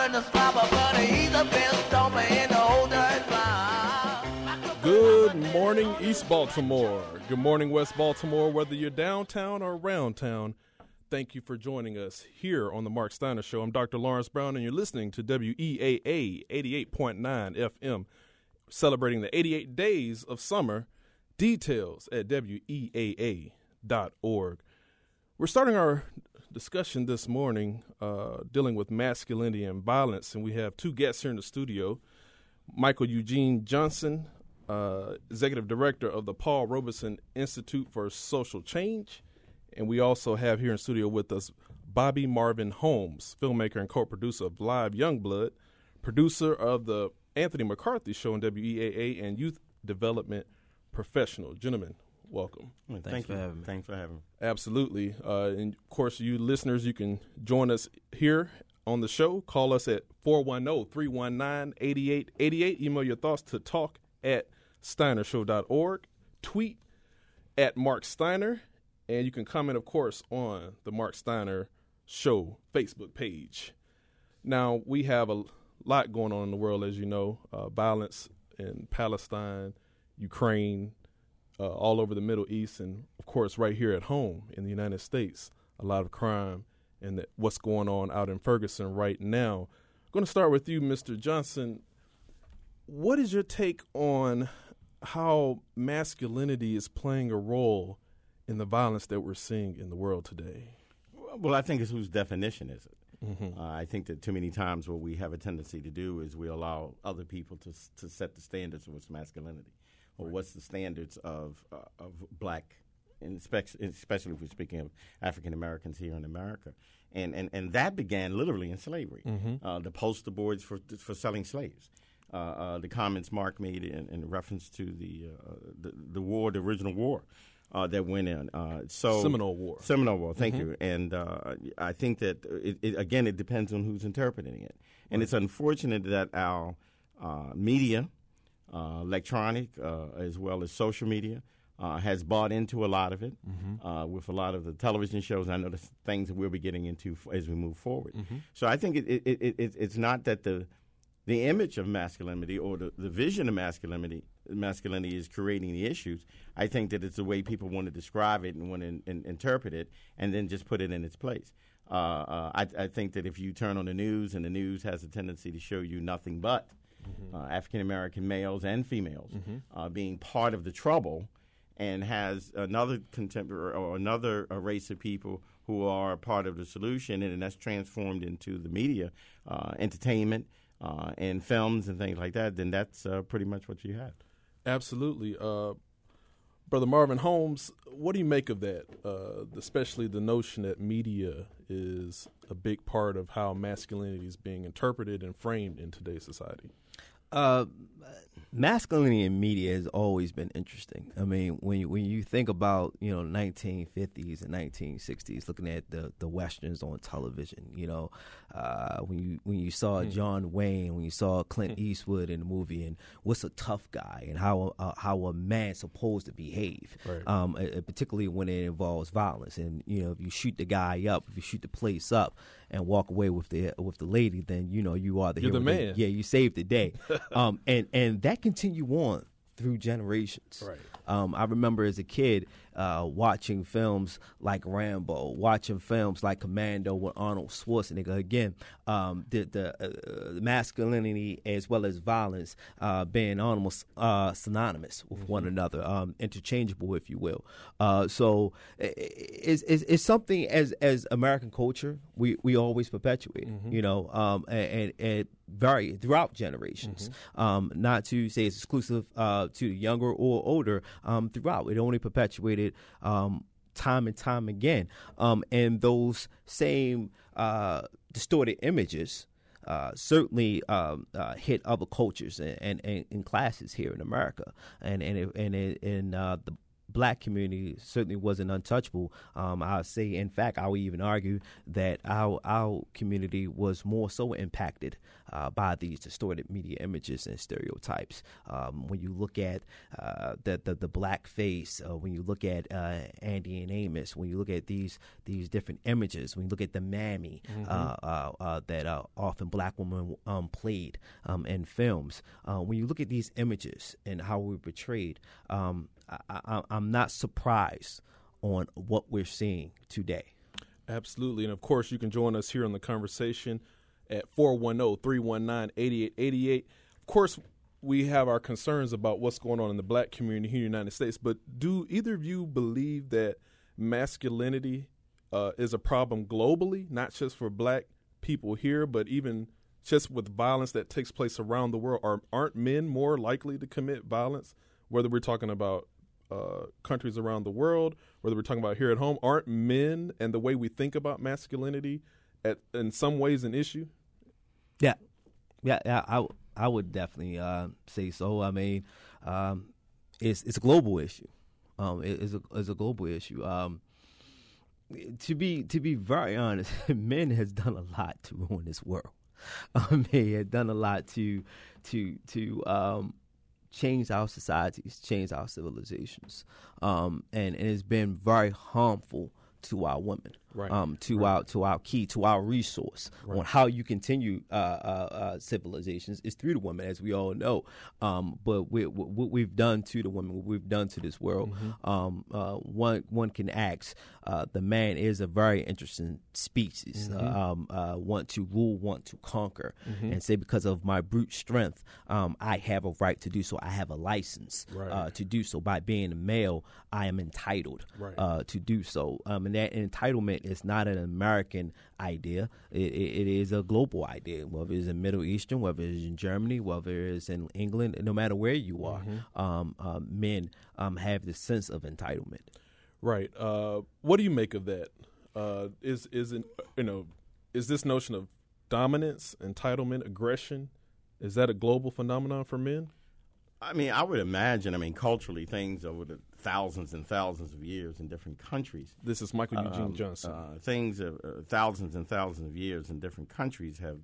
and the slobber, but he's a best stomper in the whole dirt bar. Good morning, East Baltimore. Good morning, West Baltimore. Whether you're downtown or around town, thank you for joining us here on the Mark Steiner Show. I'm Dr. Lawrence Brown, and you're listening to WEAA 88.9 FM, celebrating the 88 days of summer. Details at WEAA.org. We're starting our discussion this morning dealing with masculinity and violence, and we have two guests here in the studio. Michael Eugene Johnson, Executive Director of the Paul Robeson Institute for Social Change. And we also have here in studio with us Bobby Marvin Holmes, filmmaker and co-producer of Live Youngblood, producer of the Anthony McCarthy Show on WEAA, and youth development professional. Gentlemen, welcome. Thanks for having me. Thanks for having me. Absolutely. And, of course, you listeners, you can join us here on the show. Call us at 410-319-8888. Email your thoughts to talk@steinershow.org. Tweet at Mark Steiner. And you can comment, of course, on the Mark Steiner Show Facebook page. Now, we have a lot going on in the world, as you know, violence in Palestine, Ukraine, all over the Middle East, and, of course, right here at home in the United States, a lot of crime and what's going on out in Ferguson right now. I'm going to start with you, Mr. Johnson. What is your take on how masculinity is playing a role in the violence that we're seeing in the world today? Well, I think it's whose definition is it. Mm-hmm. I think that too many times what we have a tendency to do is we allow other people to set the standards of what's masculinity, or what's the standards of black, and especially if we're speaking of African Americans here in America, and that began literally in slavery. Mm-hmm. The poster boards for selling slaves. The comments Mark made in reference to the war, the original war. That went in. Seminole War. Thank you. And I think that, it depends on who's interpreting it. And It's unfortunate that our media, electronic, as well as social media, has bought into a lot of it, with a lot of the television shows. I know the things that we'll be getting into as we move forward. Mm-hmm. So I think it's not that the image of masculinity or the vision of masculinity is creating the issues. I think that it's the way people want to describe it and want to interpret it, and then just put it in its place. I think that if you turn on the news, and the news has a tendency to show you nothing but African American males and females being part of the trouble, and has another contemporary or another race of people who are part of the solution, and that's transformed into the media, entertainment, and films and things like that, then that's pretty much what you have. Absolutely. Brother Marvin Holmes, what do you make of that, especially the notion that media is a big part of how masculinity is being interpreted and framed in today's society? Masculinity in media has always been interesting. I mean, when you think about, 1950s and 1960s, looking at the westerns on television, when you saw John Wayne, when you saw Clint Eastwood in the movie, and what's a tough guy, and how a man's supposed to behave, right. Particularly when it involves violence. And if you shoot the guy up, if you shoot the place up, and walk away with the lady, then you are the You're hero. The man. Yeah, you saved the day. And that continue on through generations. Right. I remember as a kid watching films like Rambo, watching films like Commando with Arnold Schwarzenegger. Again, the masculinity as well as violence being almost synonymous with one another, interchangeable, if you will. So it's something as American culture we always perpetuate, and vary throughout generations. Not to say it's exclusive to the younger or older. Throughout, it only perpetuated time and time again, and those same distorted images certainly hit other cultures and classes here in America, and the black community certainly wasn't untouchable. I would say, in fact, I would even argue that our community was more so impacted by these distorted media images and stereotypes. When you look at the black face, when you look at Andy and Amos, when you look at these different images, when you look at the mammy that often black women played in films, when you look at these images and how we're portrayed, I'm not surprised on what we're seeing today. Absolutely. And, of course, you can join us here on the conversation at 410-319-8888. Of course, we have our concerns about what's going on in the black community here in the United States, but do either of you believe that masculinity is a problem globally, not just for black people here, but even just with violence that takes place around the world? Aren't men more likely to commit violence, whether we're talking about countries around the world, whether we're talking about here at home? Aren't men and the way we think about masculinity in some ways an issue? Yeah. I would definitely say so. I mean, it's a global issue. It's a global issue. To be very honest, men has done a lot to ruin this world. They have done a lot to change our societies, change our civilizations, and it's been very harmful to our women, to our key, to our resource on how you continue civilizations is through the women, as we all know. But what we've done to the women, what we've done to this world, one can ask. The man is a very interesting species. Want to rule, want to conquer, and say because of my brute strength, I have a right to do so. I have a license to do so. By being a male, I am entitled to do so. And that entitlement is not an American idea. It is a global idea, whether it's in Middle Eastern, whether it's in Germany, whether it's in England, no matter where you are, men have this sense of entitlement. Right. What do you make of that? Is this notion of dominance, entitlement, aggression, is that a global phenomenon for men? I mean, I would imagine, culturally, things over the thousands and thousands of years in different countries. This is Michael Eugene Johnson. Things of thousands and thousands of years in different countries have,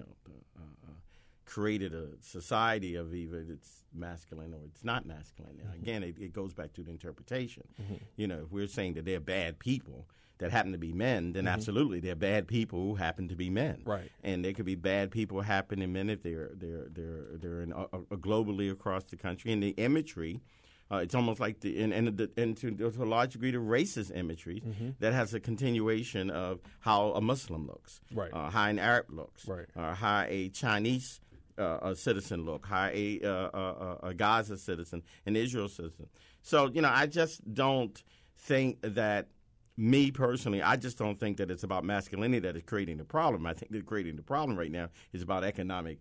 created a society of either it's masculine or it's not masculine. Again, it goes back to the interpretation. If we're saying that they're bad people that happen to be men, then absolutely they're bad people who happen to be men. Right. And they could be bad people who happen in men if they're in globally across the country. And the imagery, it's almost like to a large degree the racist imagery that has a continuation of how a Muslim looks, how an Arab looks, how a Chinese a citizen look, how a Gaza citizen, an Israel citizen. So, I just don't think that, me personally, I just don't think that it's about masculinity that is creating the problem. I think that creating the problem right now is about economic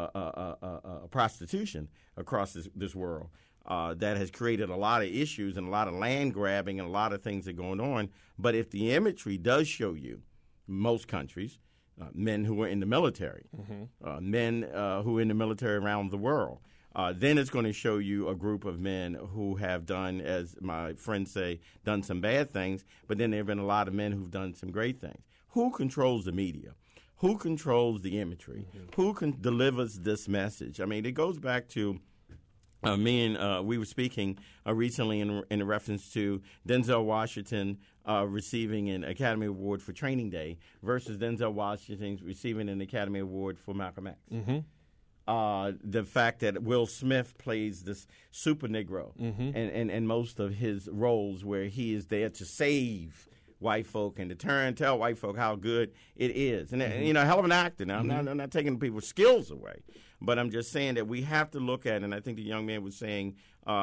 prostitution across this world that has created a lot of issues and a lot of land grabbing and a lot of things that are going on. But if the imagery does show you, most countries, men who are in the military, men who are in the military around the world, then it's going to show you a group of men who have done, as my friends say, done some bad things, but then there have been a lot of men who've done some great things. Who controls the media? Who controls the imagery? Who delivers this message? It goes back to we were speaking recently in reference to Denzel Washington receiving an Academy Award for Training Day versus Denzel Washington receiving an Academy Award for Malcolm X. The fact that Will Smith plays this super Negro and most of his roles where he is there to save white folk and to tell white folk how good it is. And, hell of an actor. Now, I'm not taking people's skills away, but I'm just saying that we have to look at, and I think the young man was saying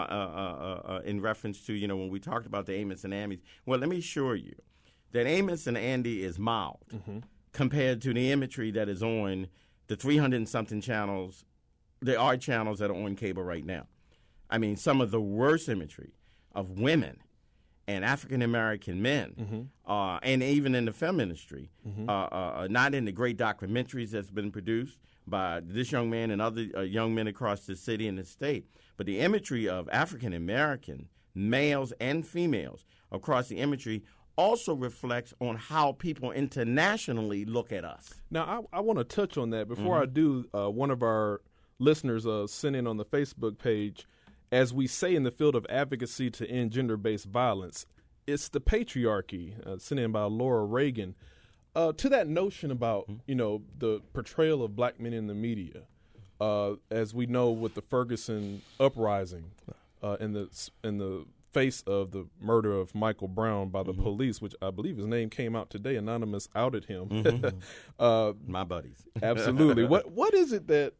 in reference to, when we talked about the Amos and Andy, well, let me assure you that Amos and Andy is mild compared to the imagery that is on the 300-something channels, the art channels that are on cable right now. Some of the worst imagery of women and African-American men, and even in the film industry, not in the great documentaries that's been produced by this young man and other young men across the city and the state, but the imagery of African-American males and females across the imagery, also reflects on how people internationally look at us. Now, I want to touch on that. Before I do, one of our listeners sent in on the Facebook page, as we say in the field of advocacy to end gender-based violence, it's the patriarchy, sent in by Laura Reagan. To that notion about, the portrayal of black men in the media, as we know with the Ferguson uprising in the face of the murder of Michael Brown by the police, which I believe his name came out today. Anonymous outed him. My buddies. Absolutely. What is it that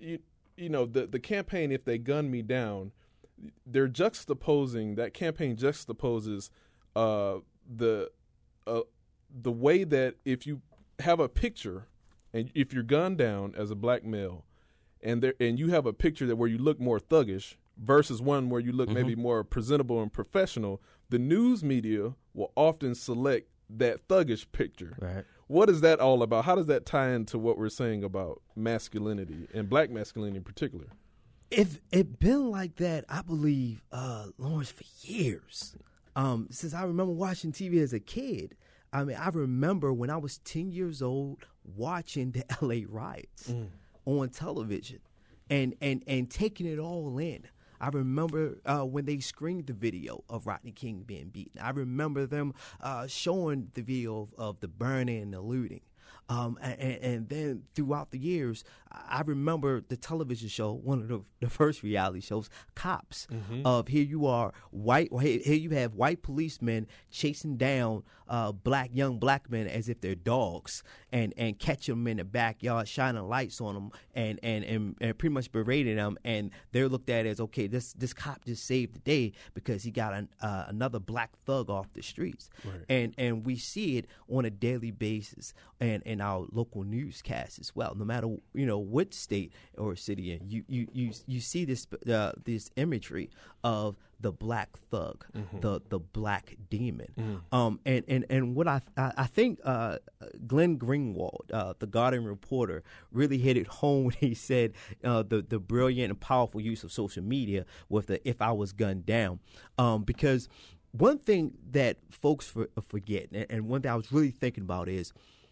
the campaign, If They Gun Me Down, they're juxtaposing, that campaign juxtaposes the way that if you have a picture and if you're gunned down as a black male and you have a picture that where you look more thuggish versus one where you look maybe more presentable and professional, the news media will often select that thuggish picture. Right. What is that all about? How does that tie into what we're saying about masculinity and black masculinity in particular? If it been like that, I believe, Lawrence, for years. Since I remember watching TV as a kid. I mean, I remember when I was 10 years old watching the LA riots on television and taking it all in. I remember when they screened the video of Rodney King being beaten. I remember them showing the video of the burning and the looting. And then throughout the years, I remember the television show, one of the first reality shows, Cops. Of here you are, here you have white policemen chasing down young black men as if they're dogs, and catching them in the backyard, shining lights on them, and pretty much berating them. And they're looked at as, okay, this cop just saved the day because he got another black thug off the streets. Right. And we see it on a daily basis and in our local newscasts as well. No matter what state or city you see this imagery of the black thug, the black demon. And what I think Glenn Greenwald, the Guardian reporter, really hit it home when he said the brilliant and powerful use of social media with the "if I was gunned down," because one thing that folks forget, and one thing I was really thinking about is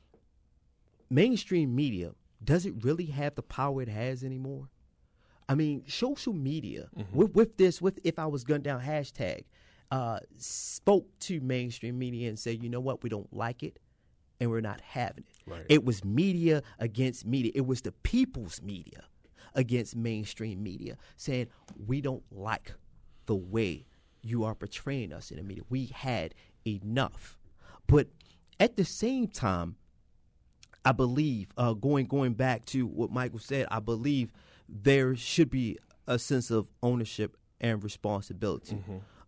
mainstream media. Does it really have the power it has anymore? I mean, social media with "if I was gunned down" hashtag spoke to mainstream media and said, you know what, we don't like it and we're not having it. Right. It was media against media. It was the people's media against mainstream media saying, we don't like the way you are portraying us in the media. We had enough. But at the same time, I believe, going back to what Michael said, I believe there should be a sense of ownership and responsibility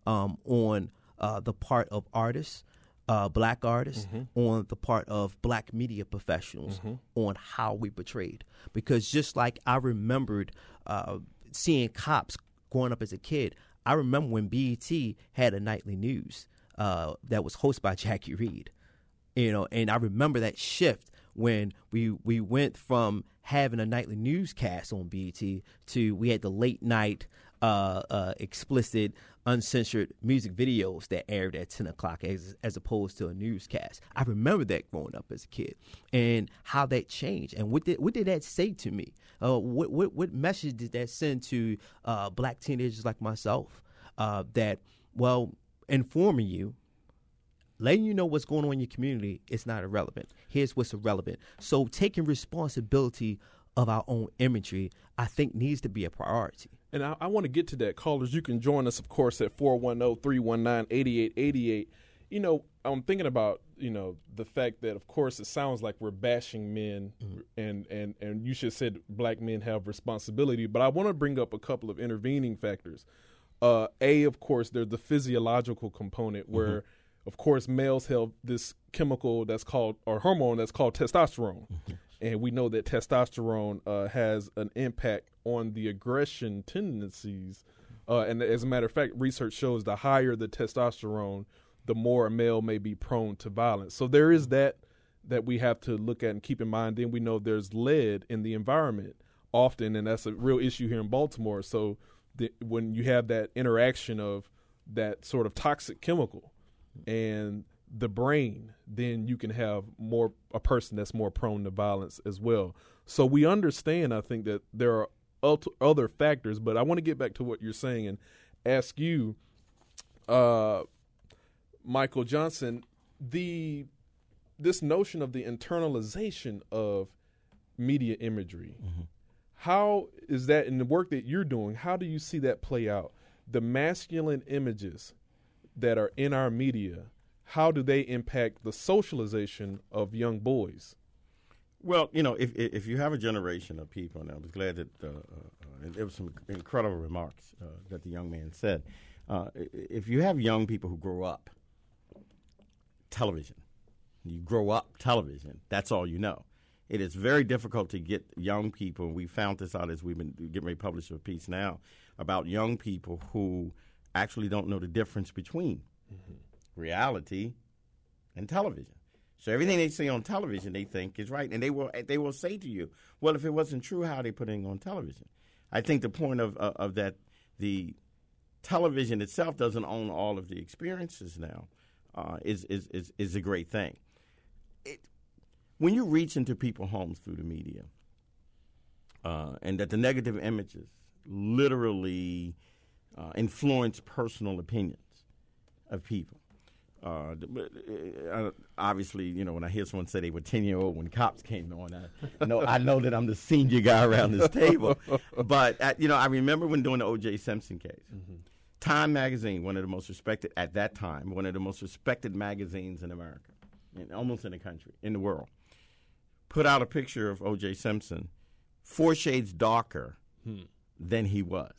on the part of artists, black artists, on the part of black media professionals, on how we portrayed. Because just like I remembered seeing Cops growing up as a kid, I remember when BET had a nightly news that was hosted by Jackie Reed, and I remember that shift when we went from having a nightly newscast on BET to we had the late night explicit, uncensored music videos that aired at 10 o'clock as opposed to a newscast. I remember that growing up as a kid and how that changed. And what did that say to me? What message did that send to black teenagers like myself that, well, informing you, letting you know what's going on in your community is not irrelevant. Here's what's irrelevant. So taking responsibility of our own imagery, I think, needs to be a priority. And I want to get to that. Callers, you can join us, of course, at 410-319-8888. I'm thinking about, the fact that, of course, it sounds like we're bashing men, and you should say black men have responsibility. But I want to bring up a couple of intervening factors. Of course, there's the physiological component where, of course, males have this chemical that's called, or hormone that's called testosterone. And we know that testosterone has an impact on the aggression tendencies. And as a matter of fact, research shows the higher the testosterone, the more a male may be prone to violence. So there is that we have to look at and keep in mind. Then we know there's lead in the environment often, and that's a real issue here in Baltimore. So when you have that interaction of that sort of toxic chemical and the brain, then you can have a person that's more prone to violence as well. So we understand, I think, that there are other factors, but I want to get back to what you're saying and ask you, Michael Johnson, this notion of the internalization of media imagery. Mm-hmm. How is that in the work that you're doing? How do you see that play out? The masculine images that are in our media, how do they impact the socialization of young boys? Well, if you have a generation of people, and I was glad that there was some incredible remarks that the young man said. If you have young people who grow up television, that's all you know. It is very difficult to get young people, and we found this out as we've been getting ready to publish a piece now, about young people who actually don't know the difference between reality and television. So everything they see on television they think is right, and they will say to you, well, if it wasn't true, how are they putting it on television? I think the point of that, the television itself doesn't own all of the experiences now, is a great thing. When you reach into people's homes through the media, and that the negative images literally influence personal opinions of people. Obviously, when I hear someone say they were 10-year-old when cops came on, I know that I'm the senior guy around this table. But, I remember when doing the O.J. Simpson case. Mm-hmm. Time magazine, one of the most respected at that time, one of the most respected magazines in America, almost in the country, in the world, put out a picture of O.J. Simpson 4 shades darker than he was.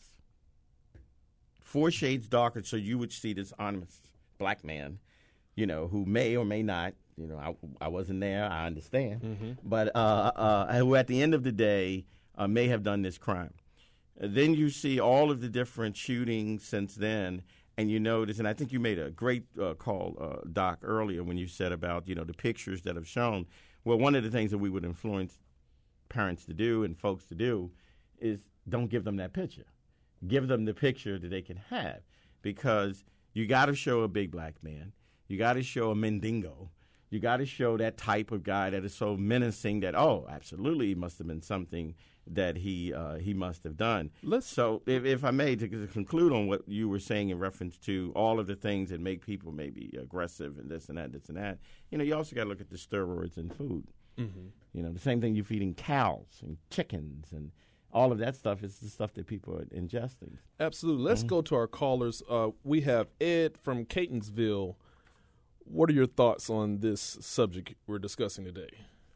4 shades darker, so you would see this honest black man, who may or may not, I wasn't there, I understand, but who at the end of the day may have done this crime. Then you see all of the different shootings since then, and you notice, and I think you made a great call, Doc, earlier when you said about, the pictures that have shown. Well, one of the things that we would influence parents to do and folks to do is don't give them that picture. Give them the picture that they can have, because you got to show a big black man. You got to show a Mendingo. You got to show that type of guy that is so menacing that, absolutely, it must have been something that he must have done. So if I may, to conclude on what you were saying in reference to all of the things that make people maybe aggressive and this and that, you also got to look at the steroids in food. Mm-hmm. The same thing you're feeding cows and chickens and all of that stuff is the stuff that people are ingesting. Absolutely. Let's go to our callers. We have Ed from Catonsville. What are your thoughts on this subject we're discussing today?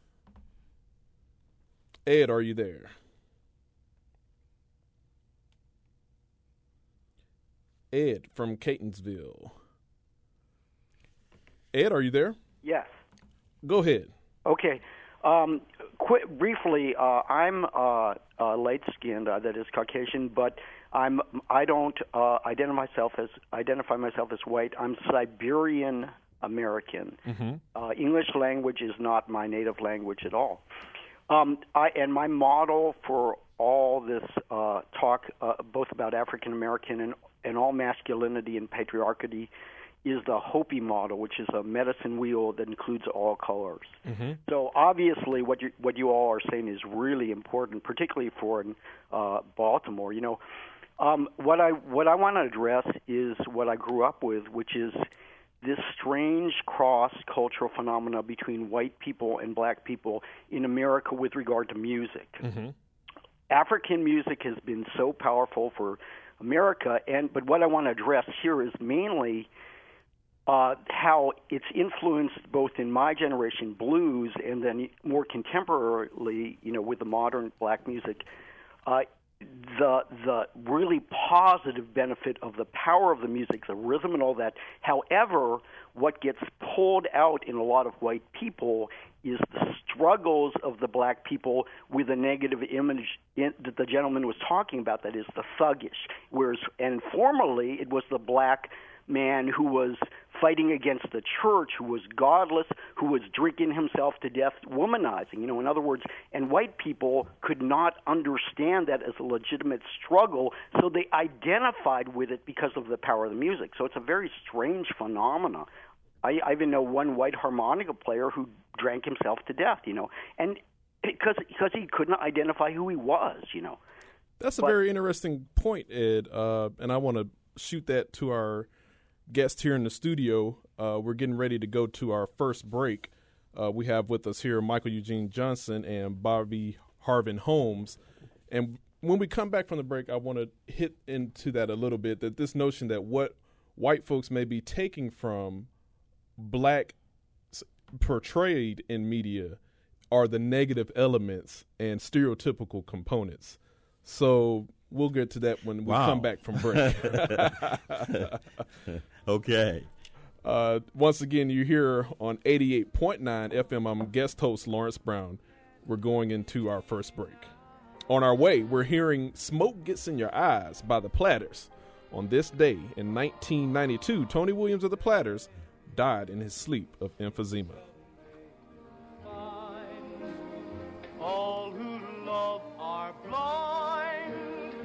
Ed, are you there? Ed from Catonsville. Ed, are you there? Yes. Go ahead. Okay. Briefly, I'm light-skinned, that is Caucasian, but I don't identify myself as white. I'm Siberian American. Mm-hmm. English language is not my native language at all. And my model for all this talk, both about African American and all masculinity and patriarchy, is the Hopi model, which is a medicine wheel that includes all colors. Mm-hmm. So obviously, what you all are saying is really important, particularly for Baltimore. What I want to address is what I grew up with, which is this strange cross-cultural phenomena between white people and black people in America with regard to music. Mm-hmm. African music has been so powerful for America, but what I want to address here is mainly how it's influenced both in my generation blues and then more contemporarily, with the modern black music, the really positive benefit of the power of the music, the rhythm and all that. However, what gets pulled out in a lot of white people is the struggles of the black people with a negative image that the gentleman was talking about, that is the thuggish. And formerly it was the black man who was fighting against the church, who was godless, who was drinking himself to death, womanizing. In other words, and white people could not understand that as a legitimate struggle, so they identified with it because of the power of the music. So it's a very strange phenomenon. I even know one white harmonica player who drank himself to death, and because he couldn't identify who he was, That's a very interesting point, Ed, and I want to shoot that to our guest here in the studio. We're getting ready to go to our first break. We have with us here Michael Eugene Johnson and Bobby Harvin Holmes. And when we come back from the break, I want to hit into that a little bit, that this notion that what white folks may be taking from black portrayed in media are the negative elements and stereotypical components. So we'll get to that when we come back from break. Okay. Once again, you're here on 88.9 FM. I'm guest host Lawrence Brown. We're going into our first break. On our way, we're hearing Smoke Gets in Your Eyes by the Platters. On this day in 1992, Tony Williams of the Platters died in his sleep of emphysema. All who love are blind.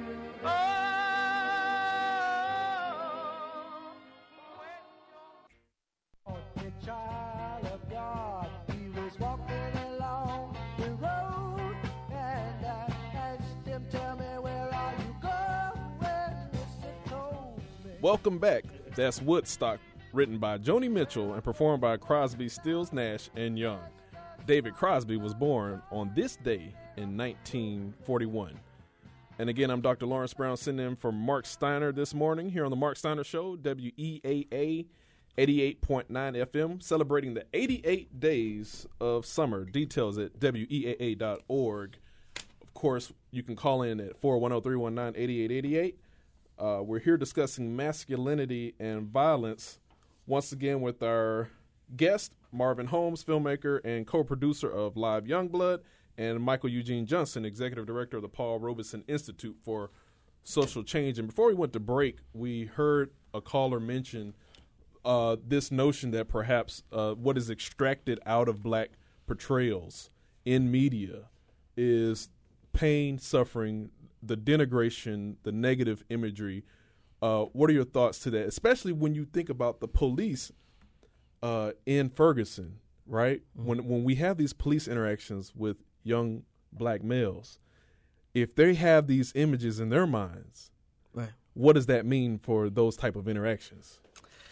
The child of God, he was walking along the road, and I asked him, tell me, where are you going? He told me. Welcome back. That's Woodstock, written by Joni Mitchell and performed by Crosby, Stills, Nash, and Young. David Crosby was born on this day in 1941. And again, I'm Dr. Lawrence Brown, sitting in for Mark Steiner this morning here on the Mark Steiner Show, WEAA 88.9 FM, celebrating the 88 days of summer. Details at weaa.org. Of course, you can call in at 410-319-8888. We're here discussing masculinity and violence, once again with our guest, Marvin Holmes, filmmaker and co-producer of Live Youngblood, and Michael Eugene Johnson, executive director of the Paul Robeson Institute for Social Change. And before we went to break, we heard a caller mention this notion that perhaps what is extracted out of black portrayals in media is pain, suffering, the denigration, the negative imagery. What are your thoughts to that, especially when you think about the police in Ferguson, right? Mm-hmm. When we have these police interactions with young black males, if they have these images in their minds, right, what does that mean for those type of interactions?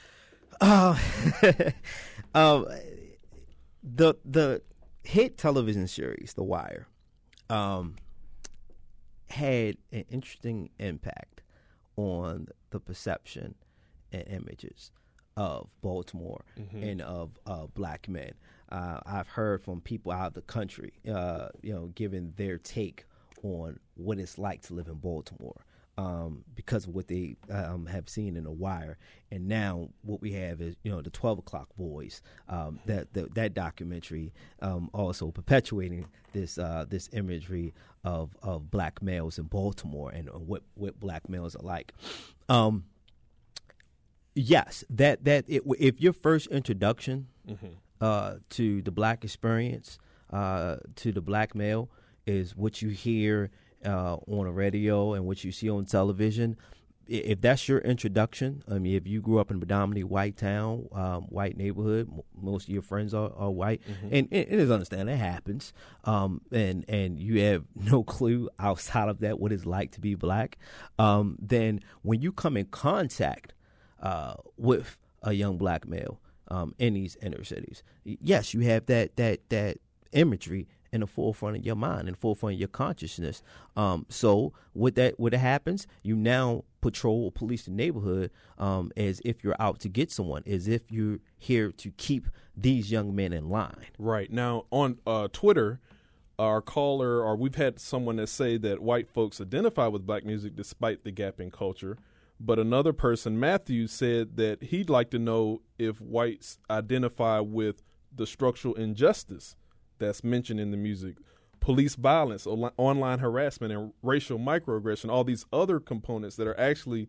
The hit television series, The Wire, had an interesting impact on the perception and images of Baltimore and of black men. I've heard from people out of the country, giving their take on what it's like to live in Baltimore. Because of what they have seen in The Wire, and now what we have is the 12 O'Clock Boys. That documentary also perpetuating this imagery of black males in Baltimore and what black males are like. Yes, if your first introduction to the black experience, to the black male, is what you hear on a radio and what you see on television, if that's your introduction, I mean, if you grew up in a predominantly white town, white neighborhood, most of your friends are white, and it is understandable, it happens, and you have no clue outside of that what it's like to be black, then when you come in contact with a young black male in these inner cities, yes, you have that imagery in the forefront of your mind, in the forefront of your consciousness. So what happens, you now patrol or police the neighborhood as if you're out to get someone, as if you're here to keep these young men in line. Right. Now, on Twitter, our caller, or we've had someone that say that white folks identify with black music despite the gap in culture. But another person, Matthew, said that he'd like to know if whites identify with the structural injustice that's mentioned in the music, police violence, online harassment, and racial microaggression, all these other components that are actually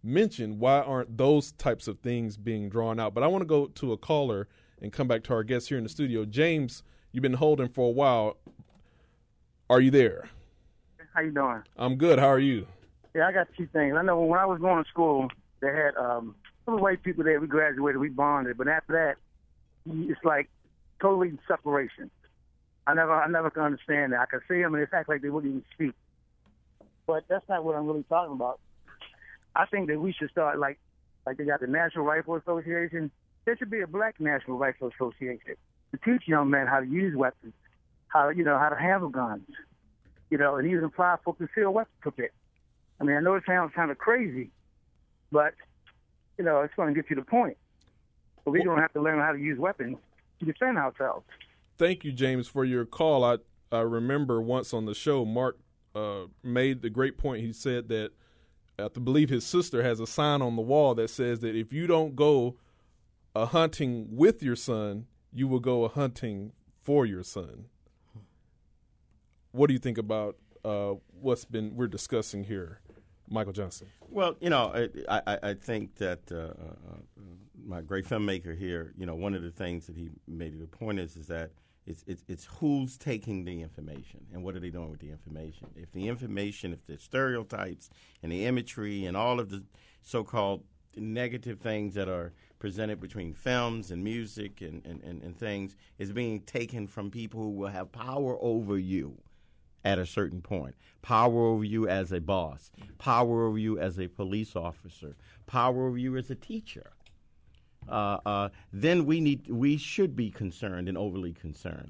mentioned, why aren't those types of things being drawn out? But I want to go to a caller and come back to our guest here in the studio. James, you've been holding for a while. Are you there? How you doing? I'm good. How are you? Yeah, I got two things. I know when I was going to school, they had some white people there. We graduated, we bonded, but after that, it's like totally separation. I never could understand that. I could see them and they act like they wouldn't even speak. But that's not what I'm really talking about. I think that we should start like they got the National Rifle Association. There should be a Black National Rifle Association to teach young men how to use weapons, how to handle guns, and even apply for concealed weapons permit. I mean, I know it sounds kind of crazy, but it's going to get you the point. But we're going to have to learn how to use weapons to defend ourselves. Thank you, James, for your call. I remember once on the show, Mark made the great point. He said that I believe his sister has a sign on the wall that says that if you don't go hunting with your son, you will go hunting for your son. What do you think about we're discussing here, Michael Johnson? Well, I think that my great filmmaker here, one of the things that he made a good point is that it's who's taking the information and what are they doing with the information. If the stereotypes and the imagery and all of the so-called negative things that are presented between films and music and things is being taken from people who will have power over you at a certain point, power over you as a boss, power over you as a police officer, power over you as a teacher, then we should be concerned and overly concerned.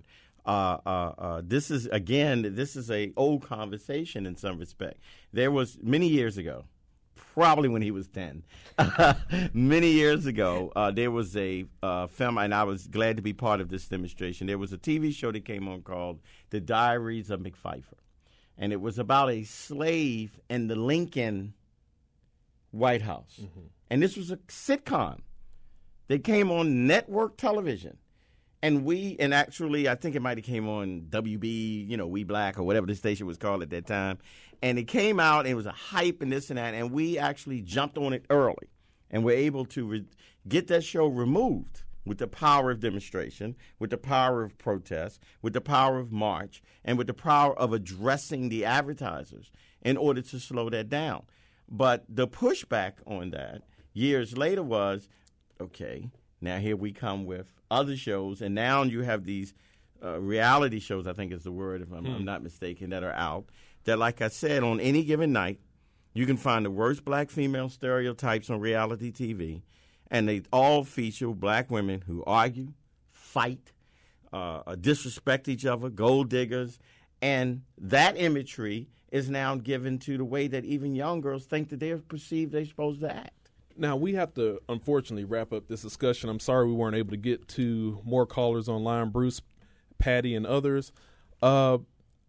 This is a old conversation in some respect. There was many years ago, probably when he was 10, many years ago, there was a film, and I was glad to be part of this demonstration. There was a TV show that came on called The Diaries of McPfeiffer, and it was about a slave in the Lincoln White House. Mm-hmm. And this was a sitcom that came on network television. And actually, I think it might have came on WB, We Black, or whatever the station was called at that time. And it came out, and it was a hype and this and that, and we actually jumped on it early. And were able to get that show removed with the power of demonstration, with the power of protest, with the power of march, and with the power of addressing the advertisers in order to slow that down. But the pushback on that years later was, okay, now here we come with other shows, and now you have these reality shows, I think is the word, if I'm not mistaken, that are out, that, like I said, on any given night, you can find the worst black female stereotypes on reality TV, and they all feature black women who argue, fight, disrespect each other, gold diggers, and that imagery is now given to the way that even young girls think that they're perceived they're supposed to act. Now, we have to, unfortunately, wrap up this discussion. I'm sorry we weren't able to get to more callers online, Bruce, Patty, and others. I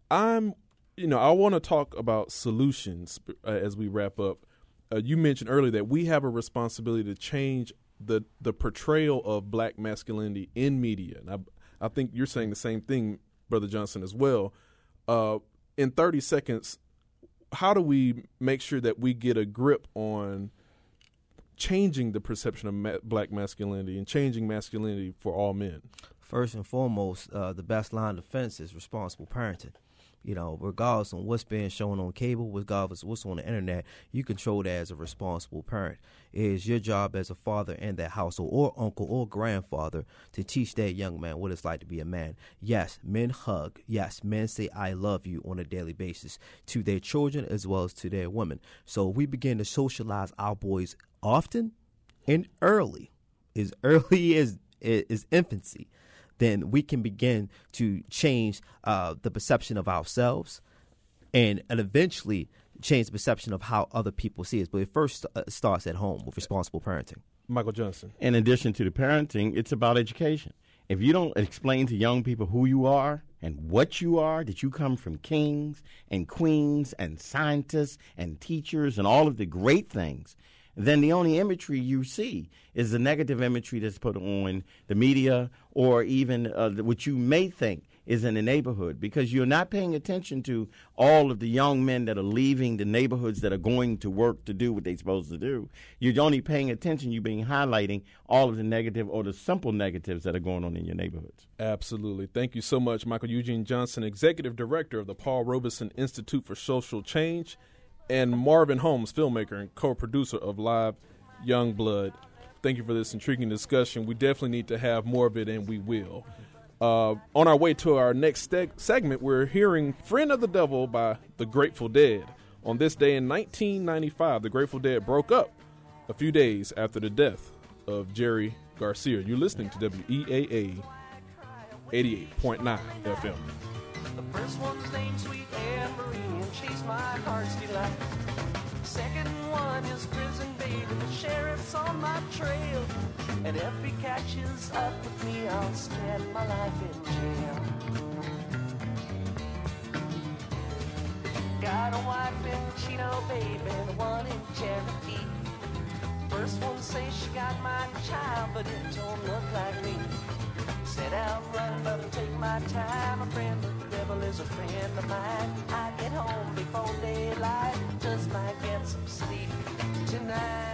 want to talk about solutions as we wrap up. You mentioned earlier that we have a responsibility to change the portrayal of black masculinity in media. And I think you're saying the same thing, Brother Johnson, as well. In 30 seconds, how do we make sure that we get a grip on changing the perception of black masculinity and changing masculinity for all men? First and foremost, the best line of defense is responsible parenting. Regardless of what's being shown on cable, regardless of what's on the internet, you control that as a responsible parent. It is your job as a father in that household, or uncle or grandfather, to teach that young man what it's like to be a man. Yes, men hug. Yes, men say I love you on a daily basis to their children as well as to their women. So we begin to socialize our boys often and early as infancy, then we can begin to change the perception of ourselves and eventually change the perception of how other people see us. But it first starts at home with responsible parenting. Michael Johnson. In addition to the parenting, it's about education. If you don't explain to young people who you are and what you are, that you come from kings and queens and scientists and teachers and all of the great things, then the only imagery you see is the negative imagery that's put on the media, or even what you may think is in the neighborhood, because you're not paying attention to all of the young men that are leaving the neighborhoods that are going to work to do what they're supposed to do. You're only paying attention, you're being highlighting all of the negative or the simple negatives that are going on in your neighborhoods. Absolutely. Thank you so much, Michael Eugene Johnson, Executive Director of the Paul Robeson Institute for Social Change, and Marvin Holmes, filmmaker and co-producer of Live Young Blood. Thank you for this intriguing discussion. We definitely need to have more of it, and we will. On our way to our next segment, we're hearing Friend of the Devil by the Grateful Dead. On this day in 1995, the Grateful Dead broke up a few days after the death of Jerry Garcia. You're listening to WEAA 88.9 FM. The first one's named Sweet Anne Marie, and she's my heart's delight. Second one is Prison Baby, the sheriff's on my trail. And if he catches up with me, I'll spend my life in jail. Got a wife in Chino, baby, the one in Cherokee. First one says she got my child, but it don't look like me. Set out running, but I'll take my time. A friend of the devil is a friend of mine. I get home before daylight, just might get some sleep tonight.